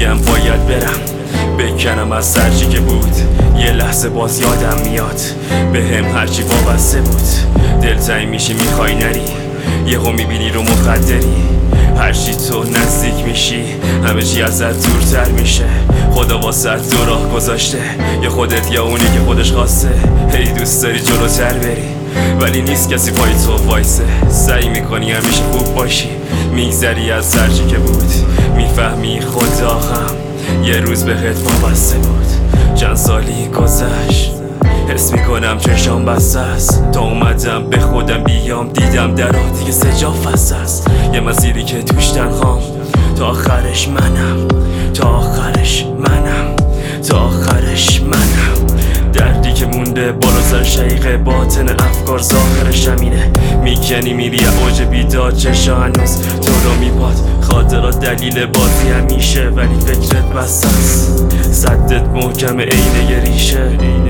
میگم باید برم بکنم از سرچی که بود. یه لحظه باز یادم میاد به هم هرچی وابسته بود. دلتنگ میشی میخوای نری، یهو میبینی رو مخدری. هرچی تو نزدیک میشی همه چی ازت دورتر میشه. خدا واسه دو راه گذاشته، یا خودت یا اونی که خودش خواسته. هی دوست داری جلوتر بری ولی نیست کسی پای تو وایسه. سعی میکنی همیشه خوب باشی، میگذری از سرچی که بود. میفهمی خدا هم یه روز بهت وابسته بود. چند سالی گذشت حس میکنم چشام بسته است. تا اومدم به خودم بیام دیدم درا دیگه سجاف است. یه مسیری که توش تنهام، تا آخرش منم، تا آخرش منم، تا آخرش منم. دردی که مونده بالا سر شقیقه باطن افکار ظاهرش همینه. میکنی میری اوج بیداد چشا هنوز تو رو میباد. خاطرات دلیل بازی همیشه ولی فکرت بسته است. صدت محکم عینه یه ریشه.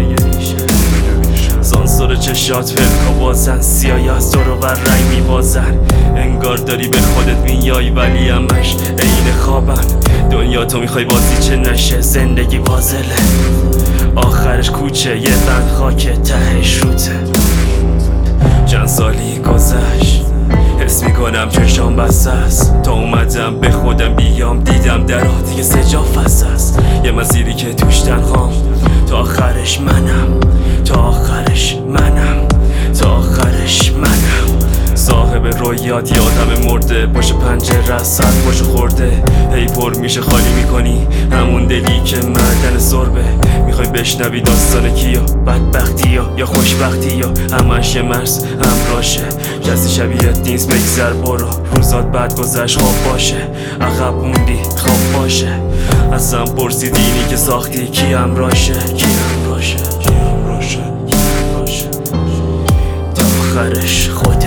سانسور چشات فلکا بازن، سیایی از تو رو بر رنگ میبازن. انگار داری به خودت میای ولی همش عین خوابن. دنیا تو میخوای بازی چه نشه، زندگی پازله آخرش کوچه. یه بند خاک تهش روته. چند سالی گذشت حس میکنم چشام بسته است. تا اومدم به خودم بیام دیدم درا دیگه سجاف است. یه مسیری که توش تنهام، تا آخرش منم، تا آخرش منم، تا آخرش منم. صاحب رویات یه آدم مرده، پشت پنجره ساعت پشت خورده. هی پر میشه خالی میکنی همون دلی که معدن سربه. میخوای بشنوی داستان کیا، بدبختی یا خوشبختی یا همش مرز همراشه. کسی شبیهت نیست بگذر برو، روزات بد گذشت خواب باشه. عقب موندی خواب باشه. اصلا پرسیدی اینی که ساختی کی همراشه، کی همراشه، کی همراشه، کی همراشه. تا آخرش خود